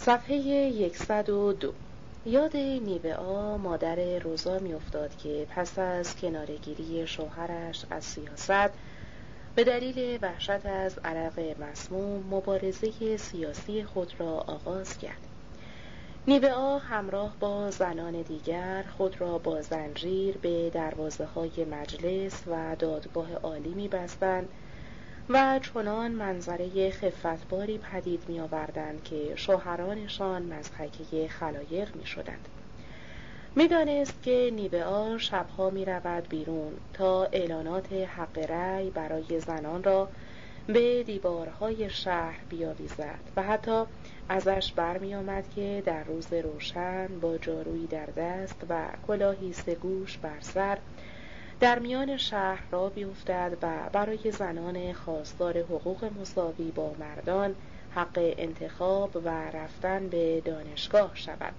صفحه 102. یاد نیوئا مادر روزا می‌افتاد که پس از کناره‌گیری شوهرش از سیاست به دلیل وحشت از عرق مسموم مبارزه سیاسی خود را آغاز کرد. نیوئا همراه با زنان دیگر خود را با زنجیر به دروازه‌های مجلس و دادگاه عالی می‌بستند و چنان منظره خفتباری پدید می آوردند که شوهرانشان مضحکه خلایق می شدند. می دانست که نیوئا شبها می رود بیرون تا اعلانات حق رأی برای زنان را به دیوارهای شهر بیاویزد و حتی ازش برمی آمد که در روز روشن با جارویی در دست و کلاهی سه‌گوش بر سر در میان شهر را بیفتد و برای زنان خواستار حقوق مساوی با مردان حق انتخاب و رفتن به دانشگاه شود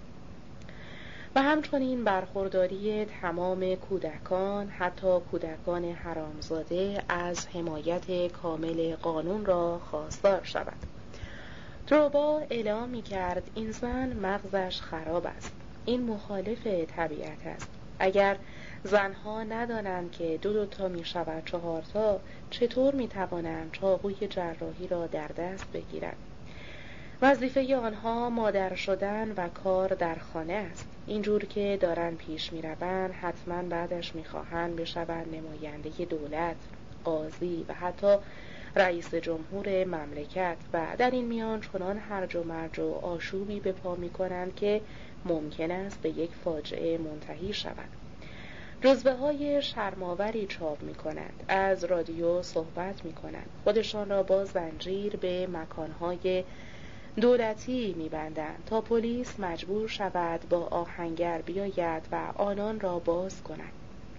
و همچنین برخورداری تمام کودکان، حتی کودکان حرامزاده، از حمایت کامل قانون را خواستار شود. دروبا اعلام می کرد این زن مغزش خراب است، این مخالف طبیعت است. اگر زنها ندانند که دو تا می شود 4 تا، چطور می توانند چاقوی جراحی را در دست بگیرند؟ وظیفه آنها مادر شدن و کار در خانه است. اینجور که دارن پیش می روند حتما بعدش می خواهند بشوند نماینده دولت، قاضی و حتی رئیس جمهور مملکت و در این میان چنان هرج و مرج و آشوبی به پا می کنند که ممکن است به یک فاجعه منتهی شود. جزوه های شرم‌آوری چاپ می کنند، از رادیو صحبت می کنند، خودشان را با زنجیر به مکانهای دولتی می بندند تا پلیس مجبور شود با آهنگر بیاید و آنان را باز کند.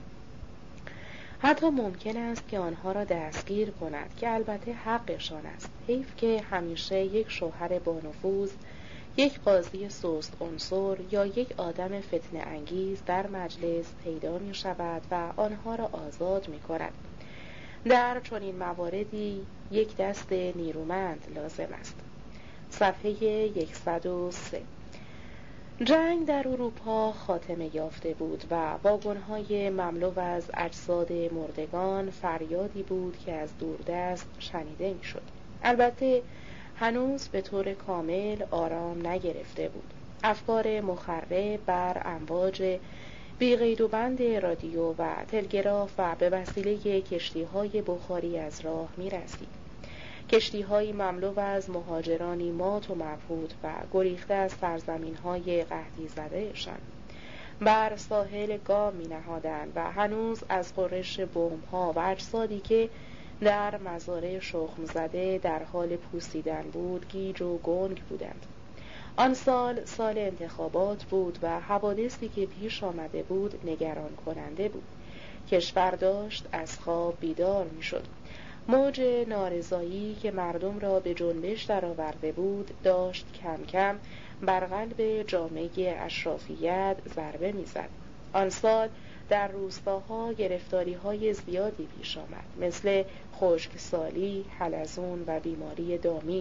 حتی ممکن است که آنها را دستگیر کند که البته حقشان است. حیف که همیشه یک شوهر بانفوذ، یک قاضی سست عنصر یا یک آدم فتنه انگیز در مجلس پیدا می شود و آنها را آزاد می کند. در چنین مواردی یک دست نیرومند لازم است. صفحه 103. جنگ در اروپا خاتمه یافته بود و واگن‌های مملو از اجساد مردگان فریادی بود که از دوردست شنیده می‌شد. البته هنوز به طور کامل آرام نگرفته بود. افکار مخرب بر امواج بی قید و بند رادیو و تلگراف و به وسیله کشتی‌های بخاری از راه می‌رسید. کشتی‌های مملو از مهاجرانی مات و مبهوت و گریخته از سرزمین‌های قحطی زده‌شان بر ساحل گام می‌نهادند و هنوز از غرش بمب‌ها و اجسادی که در مزارع شخم زده در حال پوسیدن بود گیج و گنگ بودند. آن سال سال انتخابات بود و حوادثی که پیش آمده بود نگران کننده بود. کشور داشت از خواب بیدار می‌شد. موج نارضایی که مردم را به جنبش درآورده بود داشت کم کم بر قلب جامعه اشرافیت ضربه می‌زد. آن سال در روستاها گرفتاری‌های زیادی پیش آمد، مثل خشکسالی، حلزون و بیماری دامی.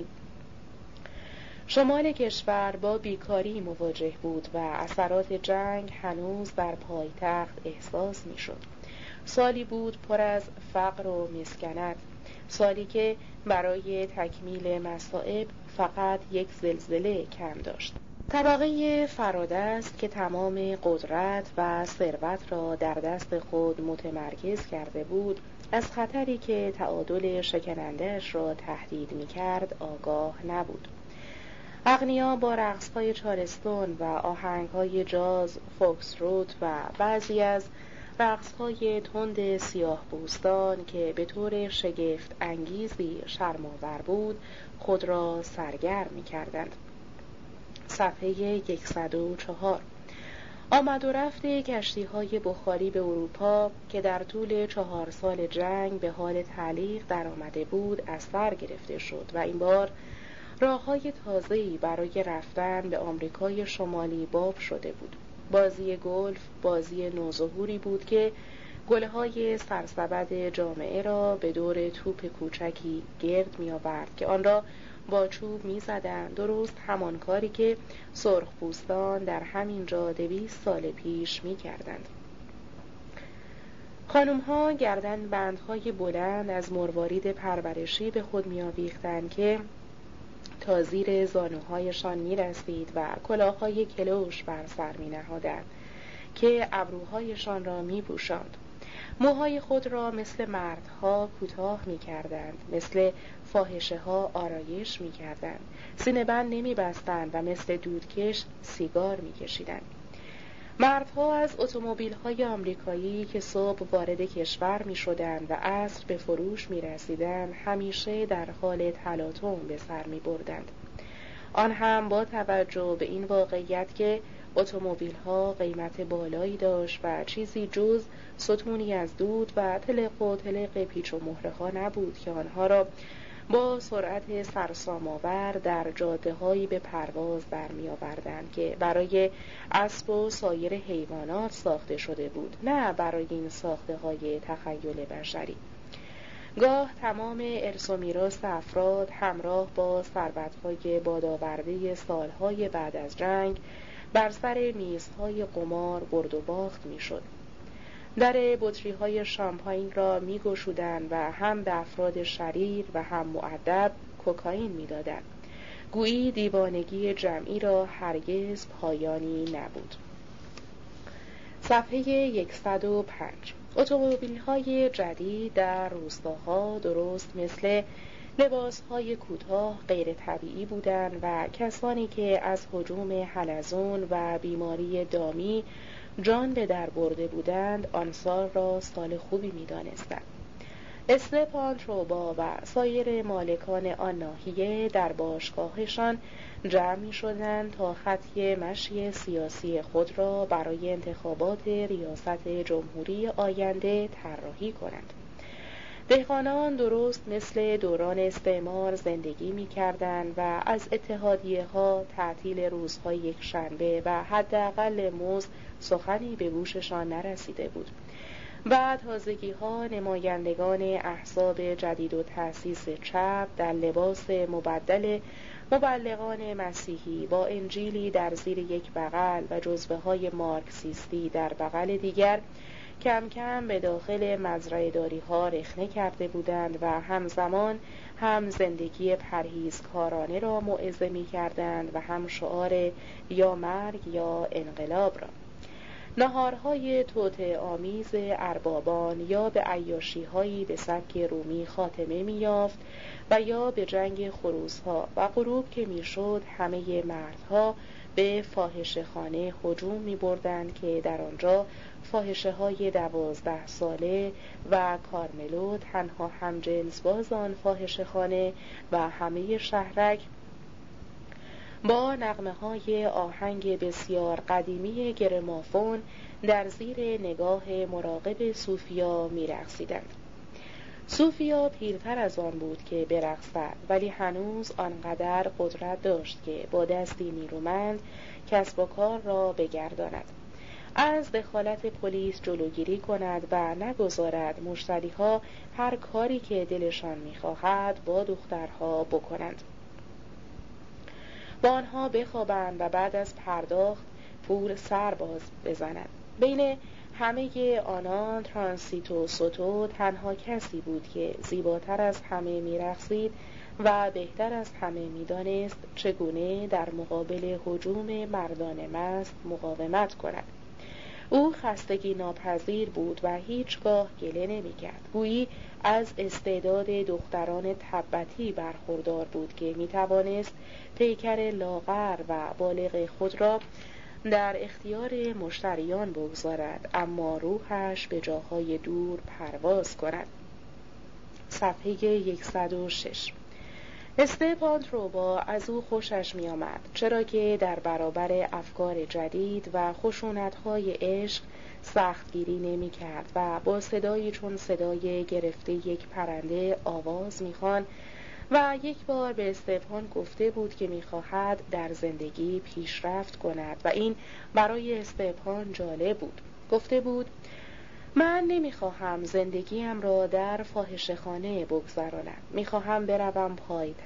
شمال کشور با بیکاری مواجه بود و اثرات جنگ هنوز در پایتخت احساس می‌شد. سالی بود پر از فقر و مسکنت، سالی که برای تکمیل مصائب فقط یک زلزله کم داشت. طبقه فرادست که تمام قدرت و ثروت را در دست خود متمرکز کرده بود از خطری که تعادل شکننده‌اش را تهدید می‌کرد آگاه نبود. اغنیا با رقص‌های چارلستون و آهنگ‌های جاز، فوکس‌تروت و بعضی از رقص‌های تند سیاه پوستان که به طور شگفت انگیزی شرم‌آور بود خود را سرگرم می‌کردند. صفحه 104. آمد و رفت کشتی‌های بخاری به اروپا که در طول 4 سال جنگ به حال تعلیق در آمده بود از سر گرفته شد و این بار راه‌های تازه‌ای برای رفتن به آمریکای شمالی باب شده بود. بازی گلف بازی نوظهوری بود که گلهای سرسبد جامعه را به دور توپ کوچکی گرد می آورد که آن را با چوب می‌زدند، درست همان کاری که سرخپوستان در همین جا 200 سال پیش می‌کردند. خانم‌ها گردن بندهای بلند از مروارید پرورشی به خود می‌آویختند که تا زیر زانوهایشان می‌رسید و کلاه‌های کلوش بر سر می‌نهادند که ابروهایشان را می‌پوشاند. موهای خود را مثل مردها کوتاه می‌کردند، مثل فاحشه‌ها آرایش می‌کردند، سینه‌بند نمی‌بستند و مثل دودکش سیگار می‌کشیدند. مردها از اتومبیل‌های آمریکایی که صبح وارد کشور می‌شدند و عصر به فروش می‌رسیدند، همیشه در حال تلاطم به سر می‌بردند. آن هم با توجه به این واقعیت که اتومبیل‌ها قیمت بالایی داشت و چیزی جز ستونی از دود و تلق و تلق پیچ و مهره‌ها نبود که آنها را با سرعت سرسام‌آور در جاده‌هایی به پرواز در می‌آوردند که برای اسب و سایر حیوانات ساخته شده بود، نه برای این ساخته‌های تخیل بشری. گاه تمام ارث و میراث افراد همراه با ثروت‌های بادآورده سالهای بعد از جنگ بر سر میزهای قمار برد و باخت می‌شد. در بطری‌های شامپاین را می‌گشودند و هم به افراد شریر و هم مؤدب کوکائین می‌دادند. گویی دیوانگی جمعی را هرگز پایانی نبود. صفحه 105. اتومبیل‌های جدید در روستاها درست مثل لباس‌های کوتاه غیر طبیعی بودند و کسانی که از هجوم حلزون و بیماری دامی جان به در برده بودند آن سال را سال خوبی می‌دانستند. استپان تروبا و سایر مالکان آن ناحیه در باشگاهشان جمع می‌شدند تا خطی مشی سیاسی خود را برای انتخابات ریاست جمهوری آینده طراحی کنند. دهقانان درست مثل دوران استعمار زندگی می‌کردند و از اتحادیه‌ها تعطیل روزهای یکشنبه و حداقل مزد سخنی به گوششان نرسیده بود. و تازگی‌ها نمایندگان احزاب جدید و تأسیس چپ در لباس مبدل مبلغان مسیحی با انجیلی در زیر یک بغل و جزوه‌های مارکسیستی در بغل دیگر کم کم به داخل مزرعه‌داری‌ها رخنه کرده بودند و همزمان هم زندگی پرهیزکارانه را موعظه می‌کردند و هم شعار یا مرگ یا انقلاب را. نهارهای توطئه آمیز اربابان یا به عیاشی‌هایی به سبک رومی خاتمه می‌یافت و یا به جنگ خروس‌ها و غروب که می‌شد همه مردها به فاحشه‌خانه هجوم می‌بردند که در آنجا فاحشه‌های 12 ساله و کارملو تنها همجنس باز آن فاحشه‌خانه و همه شهرک با نغمه‌های آهنگ بسیار قدیمی گرامافون در زیر نگاه مراقب صوفیا می‌رقصیدند. صوفیا پیرتر از آن بود که برقصد، ولی هنوز آنقدر قدرت داشت که با دستی نیرومند کسب و کار را بگرداند، از دخالت پلیس جلوگیری کند و نگذارد مشتری‌ها هر کاری که دلشان می‌خواهد با دخترها بکنند، با آنها بخوابند و بعد از پرداخت پول سر باز بزنند. بین همه آنان ترانسیتو سوتو تنها کسی بود که زیباتر از همه میرقصید و بهتر از همه میدانست چگونه در مقابل هجوم مردان مست مقاومت کند. او خستگی ناپذیر بود و هیچگاه گله نمی‌کرد. گویی از استعداد دختران تبتی برخوردار بود که می‌توانست پیکر لاغر و بالغ خود را در اختیار مشتریان بگذارد، اما روحش به جاهای دور پرواز کند. صفحه 106. استپان تروبا از او خوشش می آمد، چرا که در برابر افکار جدید و خشونت‌های عشق سختگیری نمی کرد و با صدایی چون صدای گرفته یک پرنده آواز می خواند و یک بار به استپان گفته بود که می خواهد در زندگی پیشرفت کند و این برای استپان جالب بود. گفته بود من نمیخواهم زندگیم را در فاحشه‌خانه بگذرانم، میخواهم بروم پایتخت،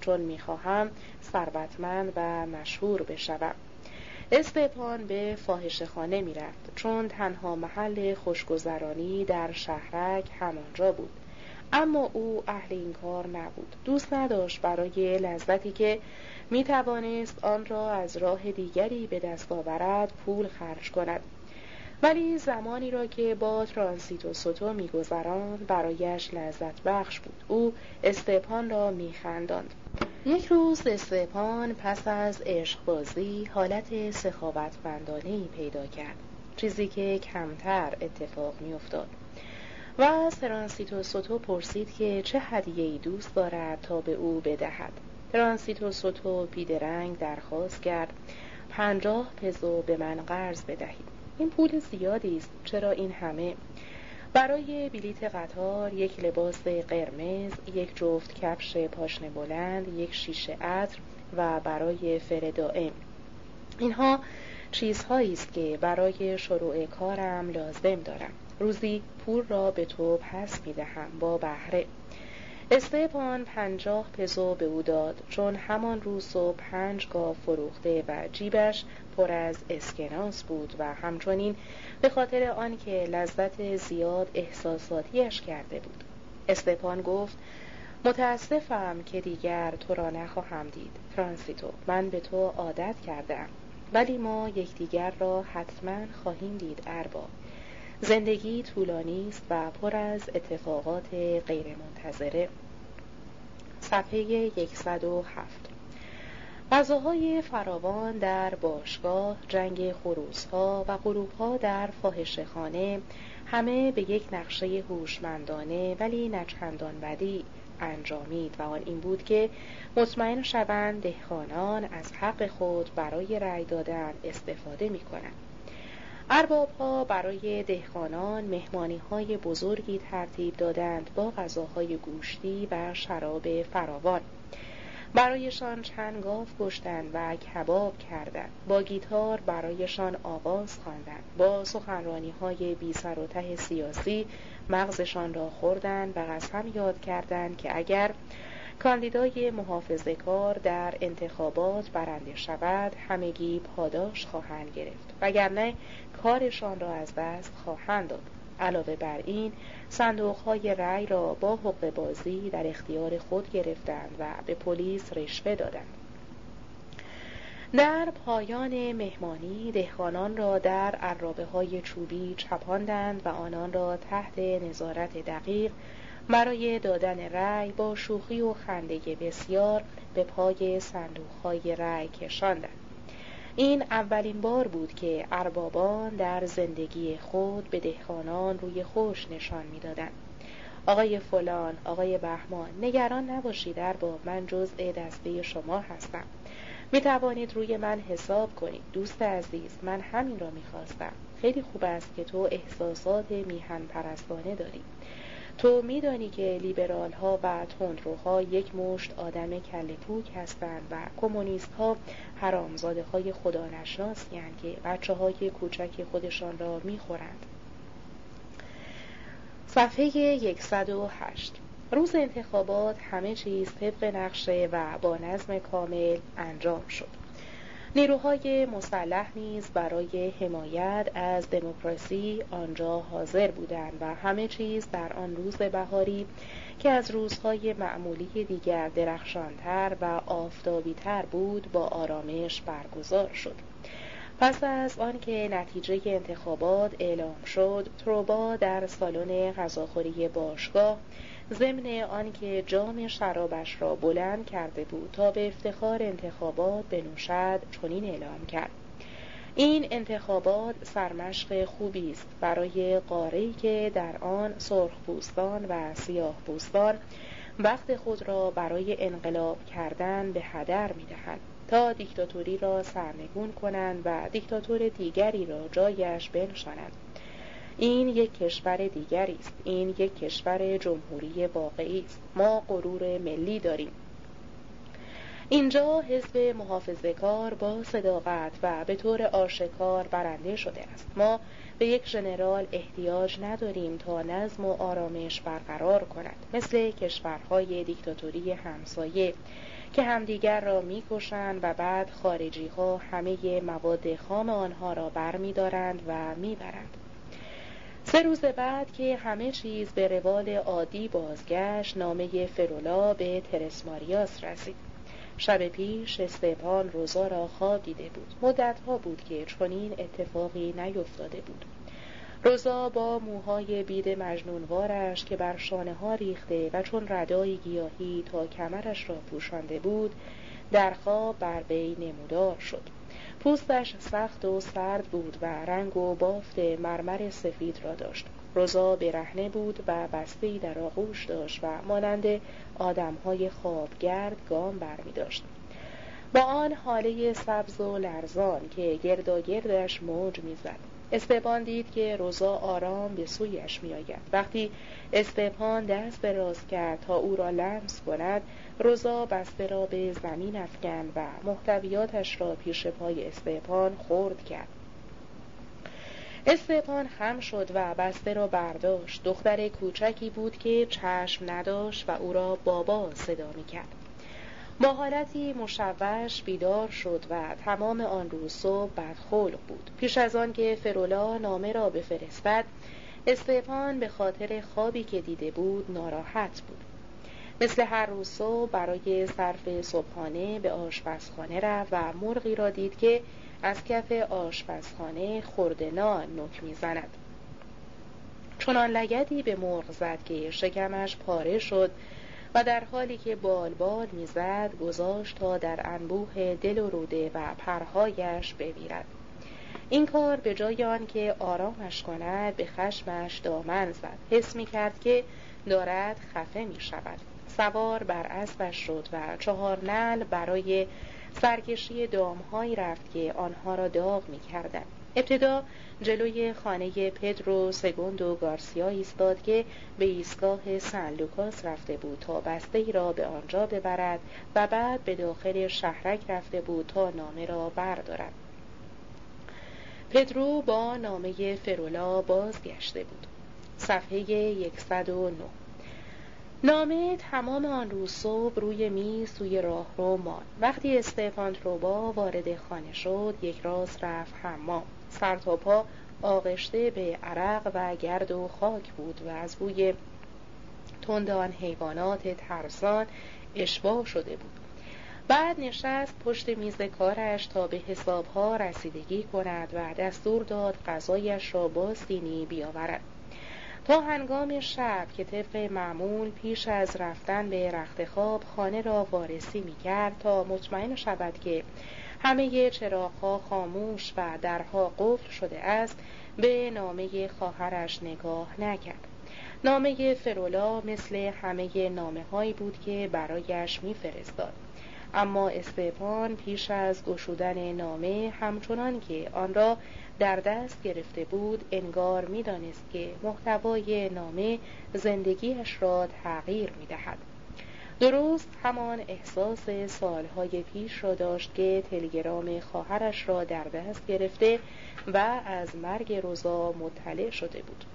چون می‌خواهم ثروتمند و مشهور بشوم. استپان به فاحشه‌خانه می‌رفت چون تنها محل خوشگذرانی در شهرک همانجا بود، اما او اهل این کار نبود. دوست نداشت برای لذتی که می توانست آن را از راه دیگری به دست آورد پول خرج کند، ولی زمانی را که با ترانسیتو سوتو می گذراند برایش لذت بخش بود. او استپان را می خنداند. یک روز استپان پس از عشقبازی حالت سخاوتمندانه‌ای پیدا کرد، چیزی که کمتر اتفاق می افتاد، و از ترانسیتو سوتو پرسید که چه هدیه‌ای دوست دارد تا به او بدهد. ترانسیتو سوتو بیدرنگ درخواست کرد 50 پزو به من قرض بدهید. این پول زیادی است. چرا این همه؟ برای بلیت قطار، یک لباس قرمز، یک جفت کفش پاشنه بلند، یک شیشه عطر و برای فر دائم. اینها چیزهایی است که برای شروع کارم لازم دارم. روزی پول را به تو پس می‌دهم با بهره. استپان 50 پزو به او داد، چون همان روز صبح 5 گاو فروخته و جیبش پر از اسکناس بود و همچنین به خاطر آنکه لذت زیاد احساساتیش کرده بود. استپان گفت متاسفم که دیگر تو را نخواهم دید ترانسیتو، من به تو عادت کردم، ولی ما یکدیگر را حتما خواهیم دید ارباب. زندگی طولانی است و پر از اتفاقات غیرمنتظره. صفحه 107. غذاهای فراوان در باشگاه، جنگ خروس‌ها و غروب‌ها در فاحشه‌خانه همه به یک نقشه هوشمندانه ولی نچندان بدی انجامید و آن این بود که مطمئن شوند دهقانان از حق خود برای رأی دادن استفاده می‌کنند. ارباب‌ها برای دهقانان مهمانی‌های بزرگی ترتیب دادند با غذاهای گوشتی و شراب فراوان. برایشان چند گاو کشتند و کباب کردند. با گیتار برایشان آواز خواندند. با سخنرانی‌های بی سر و ته سیاسی مغزشان را خوردند و قسم یاد کردند که اگر کاندیدای محافظه‌کار در انتخابات برنده شود همگی پاداش خواهند گرفت، وگرنه کارشان را از دست خواهند داد. علاوه بر این صندوق‌های رأی را با حقه بازی در اختیار خود گرفتند و به پلیس رشوه دادند. در پایان مهمانی دهقانان را در عرابه‌های چوبی چپاندند و آنان را تحت نظارت دقیق برای دادن رأی با شوخی و خنده بسیار به پای صندوق‌های رأی کشاندند. این اولین بار بود که اربابان در زندگی خود به دهقانان روی خوش نشان می‌دادند. آقای فلان، آقای بهمان، نگران نباشید ارباب، من جزء دسته شما هستم. می توانید روی من حساب کنید. دوست عزیز، من همین را می‌خواستم. خیلی خوب است که تو احساسات میهن پرستانه داری. تو میدانی که لیبرال ها و تندروها یک مشت آدم کله پوک هستند و کمونیست ها حرامزاده های خدا نشناسی هستند که بچه های کوچک خودشان را میخورند. صفحه 108. روز انتخابات همه چیز طبق نقشه و با نظم کامل انجام شد. نیروهای مسلح نیز برای حمایت از دموکراسی آنجا حاضر بودند و همه چیز در آن روز بهاری که از روزهای معمولی دیگر درخشانتر و آفتابی‌تر بود با آرامش برگزار شد. پس از آنکه نتیجه انتخابات اعلام شد، تروبا در سالن غذاخوری باشگاه ضمن آنکه جام شرابش را بلند کرده بود تا به افتخار انتخابات بنوشد چنین اعلام کرد: این انتخابات سرمشق خوبی است برای قاره‌ای که در آن سرخپوستان و سیاه‌پوستان وقت خود را برای انقلاب کردن به هدر می‌دهند تا دیکتاتوری را سرنگون کنند و دیکتاتور دیگری را جایش بنشانند. این یک کشور دیگری است. این یک کشور جمهوری واقعی است. ما غرور ملی داریم. اینجا حزب محافظه‌کار با صداقت و به طور آشکار برنده شده است. ما به یک ژنرال احتیاج نداریم تا نظم و آرامش برقرار کند، مثل کشورهای دیکتاتوری همسایه که همدیگر را می‌کشند و بعد خارجی ها همه مواد خام آنها را برمی‌دارند و می‌برند. 3 روز بعد که همه چیز به روال عادی بازگشت، نامه فرولا به ترسماریاس رسید. شب پیش استپان روزا را خواب دیده بود. مدت‌ها بود که چنین اتفاقی نیفتاده بود. روزا با موهای بید مجنونوارش که بر شانه ها ریخته و چون ردای گیاهی تا کمرش را پوشانده بود، در خواب بر وی نمودار شد. پوستش سخت و سرد بود و رنگ و بافت مرمر سفید را داشت. روزا برهنه بود و بسته‌ای در آغوش داشت و مانند آدم‌های خوابگرد گام برمی داشت. با آن حاله سبز و لرزان که گرداگردش موج می‌زد. استپان دید که روزا آرام به سویش می‌آید. وقتی استپان دست دراز کرد تا او را لمس کند، روزا بسته را به زمین افکند و محتویاتش را پیش پای استپان خرد کرد. استپان خم شد و بسته را برداشت. دختر کوچکی بود که چشم نداشت و او را بابا صدا می‌کرد. با حالتی مشوش بیدار شد و تمام آن روز صبح بدخلق بود. پیش از آن که فرولا نامه را بفرستد، استپان به خاطر خوابی که دیده بود ناراحت بود. مثل هر روز صبح برای صرف صبحانه به آشپزخانه رفت و مرغی را دید که از کف آشپزخانه خرده نان نوک می‌زند. چنان لگدی به مرغ زد که شکمش پاره شد و در حالی که بال میزد گذاشت تا در انبوه دل و روده و پرهایش بمیرد. این کار به جای آن که آرامش کند به خشمش دامن زد. حس می‌کرد که دارد خفه می‌شود. سوار بر اسبش شد و 4 نعل برای سرکشی دامهایی رفت که آنها را داغ می‌کردند. ابتدا جلوی خانه پدرو سگوندو گارسیا ایستاد که به ایستگاه سن لوکاس رفته بود تا بسته‌ای را به آنجا ببرد و بعد به داخل شهرک رفته بود تا نامه را بردارد. پدرو با نامه فرولا بازگشته بود. صفحه 109. نامه تمام آن روز صبح روی میز سوی راهرو ماند. وقتی استفان تروبا وارد خانه شد، یک راست رفت حمام. سر تا پا آغشته به عرق و گرد و خاک بود و از بوی تند آن حیوانات ترسان اشباع شده بود. بعد نشست پشت میز کارش تا به حسابها رسیدگی کند و دستور داد غذایش را با سینی بیاورد. تا هنگام شب که طبق معمول پیش از رفتن به رخت خواب خانه را وارسی می‌کرد تا مطمئن شود که همه چراغ‌ها خاموش و درها قفل شده است، به نامه خواهرش نگاه نکرد. نامه فرولا مثل همه نامه‌هایی بود که برایش می‌فرستاد. اما استپان پیش از گشودن نامه همچنان که آن را در دست گرفته بود انگار می‌دانست که محتوای نامه زندگیش را تغییر می‌دهد. درست همان احساس سالهای پیش را داشت که تلگرام خواهرش را در دست گرفته و از مرگ روزا مطلع شده بود.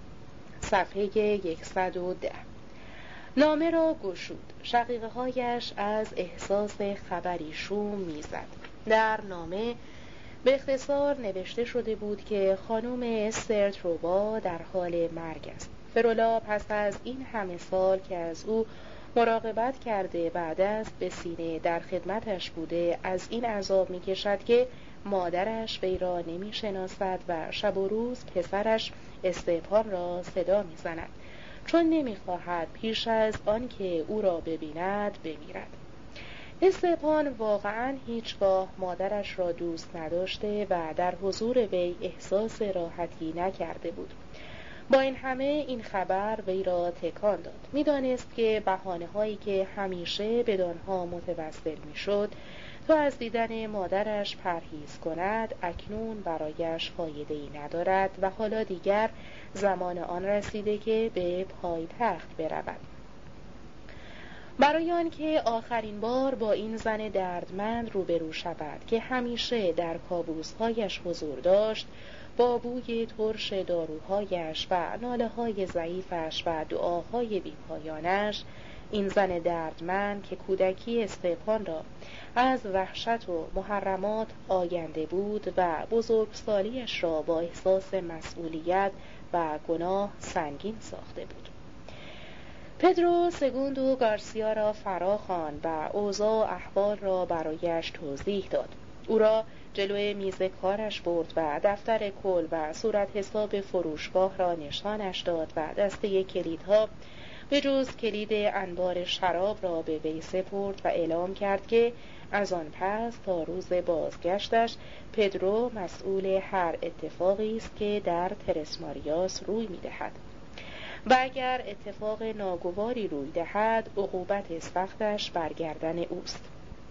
صفحه 110. نامه را گشود. شقیقه هایش از احساس خبری شوم میزد. در نامه به اختصار نوشته شده بود که خانم استر تروبا در حال مرگ است. فرولا پس از این همه سال که از او مراقبت کرده و دست به سینه در خدمتش بوده، از این عذاب میکشد که مادرش وی را نمیشناسد و شب و روز پسرش استپان را صدا میزند، چون نمیخواهد پیش از آن که او را ببیند بمیرد. استپان واقعا هیچگاه مادرش را دوست نداشته و در حضور وی احساس راحتی نکرده بود. با این همه این خبر وی را تکان داد. می‌دانست که بهانه‌هایی که همیشه بدانها متوسل می‌شد تا از دیدن مادرش پرهیز کند اکنون برایش فایده‌ای ندارد و حالا دیگر زمان آن رسیده که به پایتخت برود. برای آنکه آخرین بار با این زن دردمند روبرو شود که همیشه در کابوس‌هایش حضور داشت، با بوی ترش داروهایش و ناله‌های ضعیفش و دعاهای بی‌پایانش، این زن دردمند که کودکی استپان را از وحشت و محرمات آینده بود و بزرگسالیش را با احساس مسئولیت و گناه سنگین ساخته بود. پدرو سگوندو گارسیا را فرا خواند و اوضاع و احوال را برایش توضیح داد. او را جلوی میز کارش برد و دفتر کل و صورت حساب فروشگاه را نشانش داد و دسته کلیدها به جز کلید انبار شراب را به وی سپرد و اعلام کرد که از آن پس تا روز بازگشتش پدرو مسئول هر اتفاقی است که در ترس ماریاس روی می‌دهد و اگر اتفاق ناگواری روی دهد عقوبت سختش بر گردن اوست.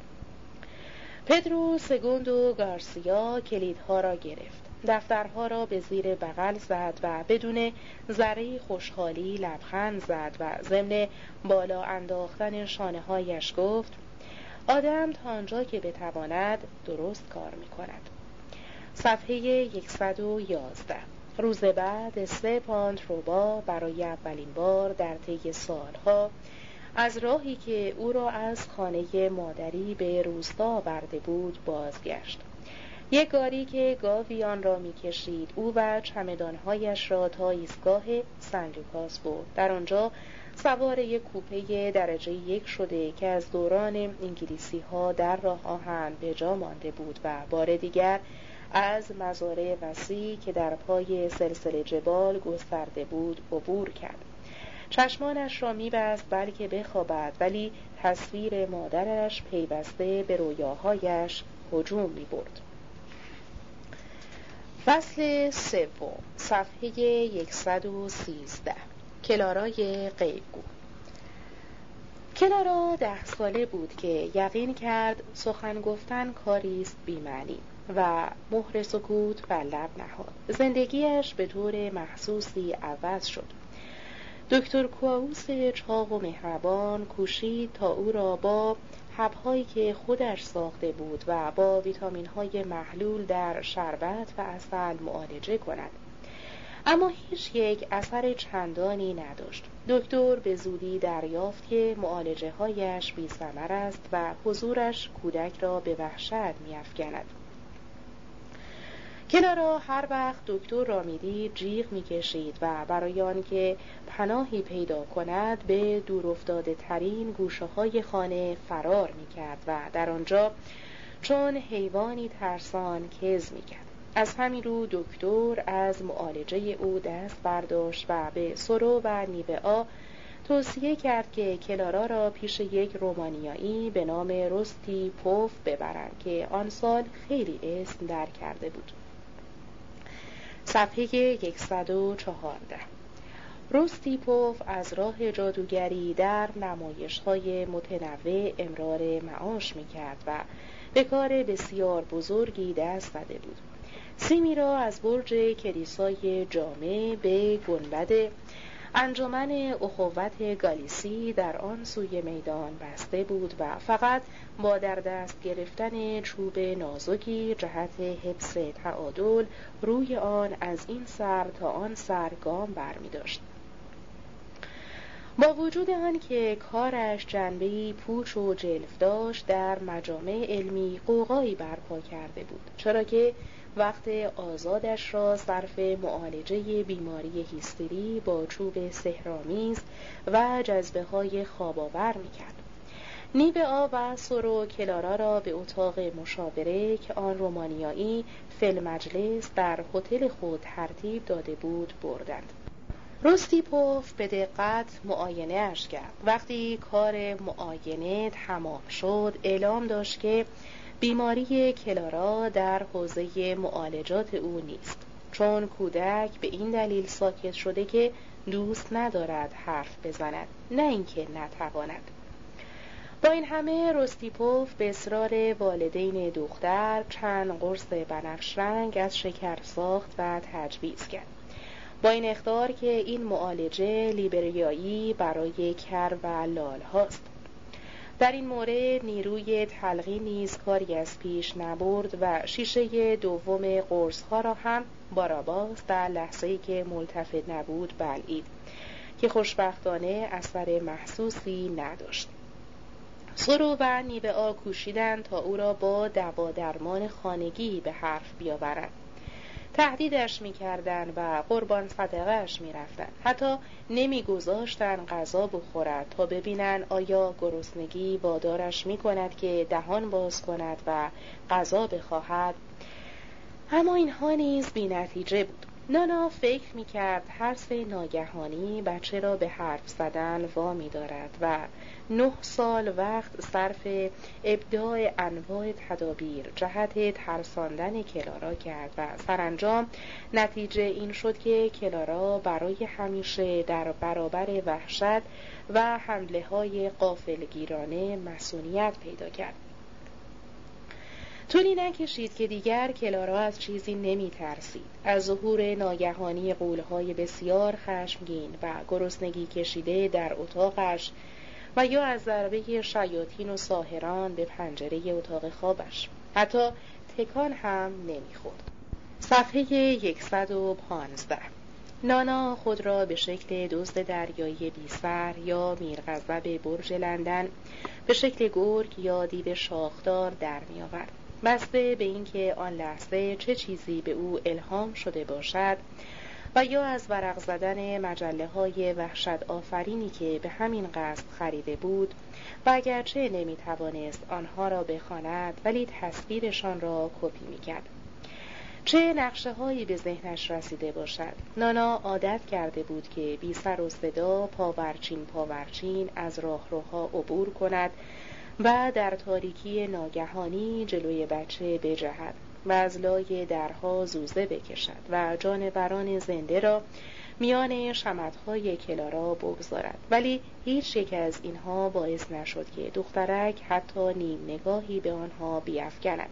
پدرو سگوندو گارسیا کلیدها را گرفت، دفترها را به زیر بغل زد و بدون ذره خوشحالی لبخند زد و ضمن بالا انداختن شانه‌هایش گفت: آدم تا آنجا که بتواند درست کار می کند. صفحه 111. روز بعد استپان تروبا برای اولین بار در طی سالها از راهی که او را از خانه مادری به روستا آورده بود بازگشت. یک گاری که گاوی آن را می‌کشید او و چمدان‌هایش را تا ایستگاه سن لوکاس برد. در آنجا سوار یک کوپه درجه 1 شده که از دوران انگلیسی‌ها در راه آهن به جا مانده بود و بار دیگر از مزارع وسیع که در پای سلسله جبال گسترده بود عبور کرد. چشمانش را می‌بست بلکه بخوابد، ولی تصویر مادرش پیوسته به رویاهایش هجوم می‌برد. فصل 3. صفحه 113. کلارای غیبگو. کلارا 10 ساله بود که یقین کرد سخن گفتن کاری است بی‌معنی و مهر سکوت بر لب نهاد. زندگیش به طور محسوسی عوض شد. دکتر کواوس چاق و مهربان کوشید تا او را با حب‌هایی که خودش ساخته بود و با ویتامین‌های محلول در شربت و عسل معالجه کند، اما هیچ یک اثر چندانی نداشت. دکتر به زودی دریافت که معالجه‌هایش بی‌ثمر است و حضورش کودک را به وحشت می‌افکند. کلارا هر وقت دکتر را می‌دید جیغ می‌کشید و برای آنکه پناهی پیدا کند به دورافتاده ترین گوشه‌های خانه فرار می‌کرد و در آنجا چون حیوانی ترسان کز می‌کرد. از همین رو دکتر از معالجه او دست برداشت و به سرو و نیوئا توصیه کرد که کلارا را پیش یک رومانیایی به نام روستی پوف ببرند که آن سال خیلی اسم در کرده بود. صفحه 114. روستیپوف از راه جادوگری در نمایش‌های متنوع امرار معاش می‌کرد و به کار بسیار بزرگی دست زده بود. سیمی را از برج کلیسای جامع به گنبد انجمن اخوت گالیسی در آن سوی میدان بسته بود و فقط با در دست گرفتن چوب نازکی جهت حفظ تعادل روی آن از این سر تا آن سر گام برمی داشت. با وجود آن که کارش جنبه‌ای پوچ و جلف داشت، در مجامع علمی غوغایی برپا کرده بود، چرا که وقت آزادش را صرف معالجه بیماری هیستری با چوب سحرآمیز و جذبه‌های خواب‌آور می‌کرد. نیوئا و سرو کلارا را به اتاق مشاوره که آن رومانیایی فی‌المجلس در هتل خود ترتیب داده بود بردند. روستیپوف به دقت معاینه اش کرد. وقتی کار معاینه تمام شد اعلام داشت که بیماری کلارا در حوزه معالجات او نیست، چون کودک به این دلیل ساکت شده که دوست ندارد حرف بزند، نه اینکه نتواند. با این همه روستیپوف به اصرار والدین دختر چند قرص بنفش رنگ از شکر ساخت و تجویز کرد، با این اخطار که این معالجه لیبریایی برای کر و لال هاست. در این مورد نیروی تلقی نیز کاری از پیش نبرد و شیشه دوم قرص ها را هم باراباس در لحظه‌ای که ملتفت نبود بلعید. که خوشبختانه اثر محسوسی نداشت. سرو و نیبئا کوشیدند تا او را با دوا درمان خانگی به حرف بیاورند. تهدیدش می‌کردند و قربان صدقه‌اش می‌رفتند. حتی نمی‌گذاشتند غذا بخورد تا ببینند آیا گرسنگی وادارش می‌کند که دهان باز کند و غذا بخواهد. اما اینها نیز بی‌نتیجه بود. نانا فکر می‌کرد ترس ناگهانی بچه را به حرف زدن وامی دارد و 9 سال وقت صرف ابداع انواع تدابیر جهت ترساندن کلارا کرد و سرانجام نتیجه این شد که کلارا برای همیشه در برابر وحشت و حمله‌های غافلگیرانه مسئولیت پیدا کرد. طولی نکشید که دیگر کلارا از چیزی نمی ترسید. از ظهور ناگهانی غول‌های بسیار خشمگین و گرسنگی کشیده در اتاقش و یا از ضربه شیاطین و ساحران به پنجره اتاق خوابش. حتی تکان هم نمی‌خورد. صفحه 115. نانا خود را به شکل دزد دریایی بی‌سر یا میرغضب برج لندن، به شکل گرگ یا دیو شاخدار در می‌آورد. بسته به اینکه آن لحظه چه چیزی به او الهام شده باشد و یا از ورق زدن مجله‌های وحشت آفرینی که به همین قصد خریده بود و اگرچه نمی‌توانست آنها را بخواند ولی تصویرشان را کپی می‌کرد. چه نقشه‌هایی به ذهنش رسیده باشد. نانا عادت کرده بود که بی سر و صدا پاورچین از راهروها عبور کند و در تاریکی ناگهانی جلوی بچه بجهد و از لای درها زوزه بکشد و جانوران زنده را میان شمع‌های کلارا بگذارد. ولی هیچ یک از اینها باعث نشد که دخترک حتی نیم نگاهی به آنها بیفکند.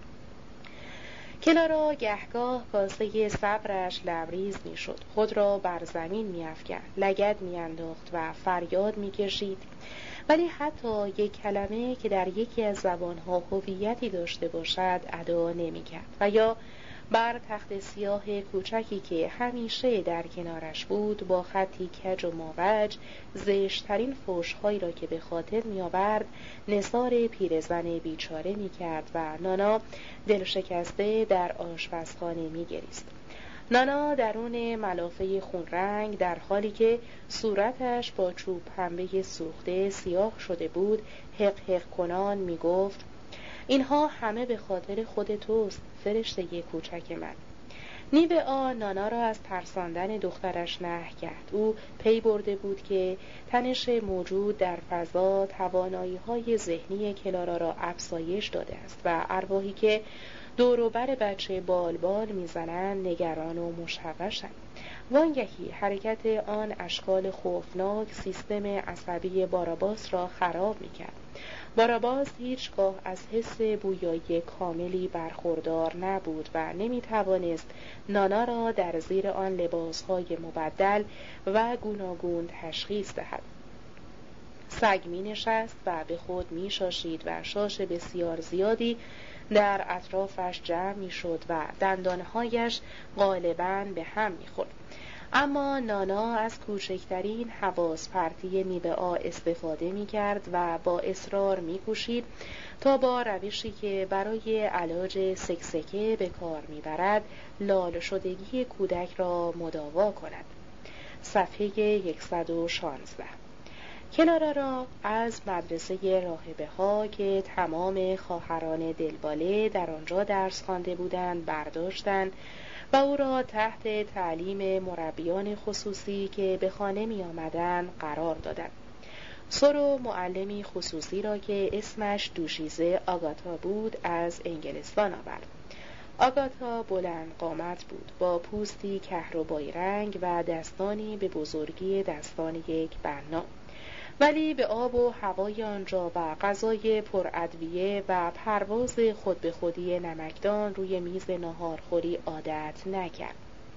کلارا گهگاه کاسه صبرش لبریز میشد، خود را بر زمین میافکند، لگد میانداخت و فریاد میکشید، ولی حتی یک کلمه که در یکی از زبانها هویتی داشته باشد ادا نمیکرد و یا بر تخت سیاه کوچکی که همیشه در کنارش بود با خطی کج و موج زشت‌ترین فحش‌هایی را که به خاطر می‌آورد نثار پیرزن بیچاره می‌کرد و نانا دلشکسته در آشپزخانه می‌گریست. نانا درون ملافه خونرنگ در حالی که صورتش با چوب پنبه سوخته سیاه شده بود حق حق کنان می‌گفت: اینها همه به خاطر خود توست، فرشته کوچک من. نیبئا نانا را از ترساندن دخترش نهی کرد. او پی برده بود که تنش موجود در فضا توانایی‌های ذهنی کلارا را افزایش داده است و ارواحی که دور و بر بچه بال میزنند نگران و مشوشند. وانگهی حرکت آن اشکال خوفناک سیستم عصبی باراباس را خراب میکرد. باراباس هیچگاه از حس بویایی کاملی برخوردار نبود و نمیتوانست نانا را در زیر آن لباسهای مبدل و گوناگون تشخیص دهد. سگ می نشست و به خود می شاشید و شاش بسیار زیادی در اطرافش جمع می شد و دندانهایش غالباً به هم می خورد. اما نانا از کوچکترین حواس پرتی نیبئا استفاده می کرد و با اصرار می کوشید تا با روشی که برای علاج سکسکه به کار می برد لال شدگی کودک را مداوا کند. صفحه 116. کلارا را از مدرسه راهبه ها که تمام خواهران دلباله در آنجا درس خوانده بودند برداشتند و او را تحت تعلیم مربیان خصوصی که به خانه می آمدند قرار دادند. سرو معلمی خصوصی را که اسمش دوشیزه آگاتا بود از انگلستان آورد. آگاتا بلند قامت بود با پوستی کهربایی رنگ و دستانی به بزرگی دستان یک بنا، ولی به آب و هوای آنجا و غذای پرادویه و پرواز خود به خودی نمکدان روی میز ناهارخوری عادت نکرد.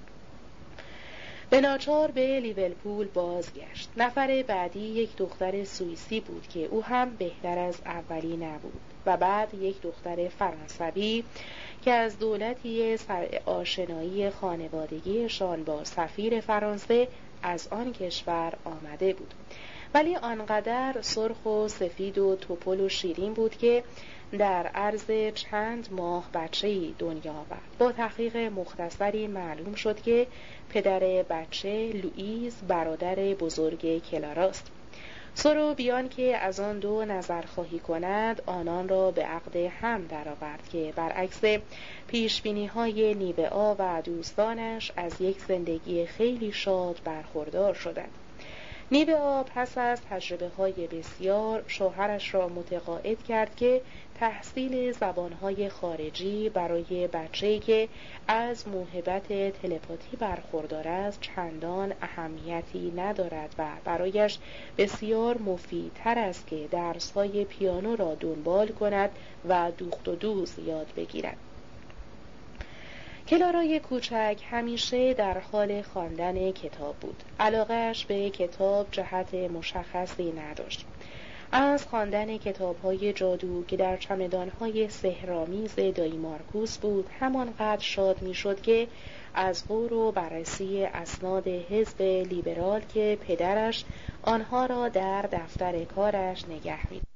به ناچار به لیورپول بازگشت. نفر بعدی یک دختر سوئیسی بود که او هم بهتر از اولی نبود و بعد یک دختر فرانسوی که از دولتی سر آشنایی خانوادگیشان با سفیر فرانسه از آن کشور آمده بود، ولی آنقدر سرخ و سفید و توپل و شیرین بود که در عرض چند ماه بچه‌ای دنیا آورد. با تحقیق مختصری معلوم شد که پدر بچه لوئیز برادر بزرگ کلاراست. سورو بیان که از آن دو نظر خواهی کند آنان را به عقد هم درآورد که برعکس پیشبینی‌های نیوه‌آ و دوستانش از یک زندگی خیلی شاد برخوردار شدند. نیوه‌آ پس از تجربه‌های بسیار شوهرش را متقاعد کرد که تحصیل زبانهای خارجی برای بچه‌ای که از موهبت تلپاتی برخوردار است چندان اهمیتی ندارد و برایش بسیار مفیدتر است که درس‌های پیانو را دنبال کند و دوخت و دوز یاد بگیرد. کلارای کوچک همیشه در حال خواندن کتاب بود. علاقه‌اش به کتاب جهت مشخصی نداشت. از خواندن کتاب‌های جادو که در چمدان‌های سحرآمیز دایی مارکوس بود همانقدر شاد می‌شد که از غور و بررسی اسناد حزب لیبرال که پدرش آنها را در دفتر کارش نگه می‌داشت.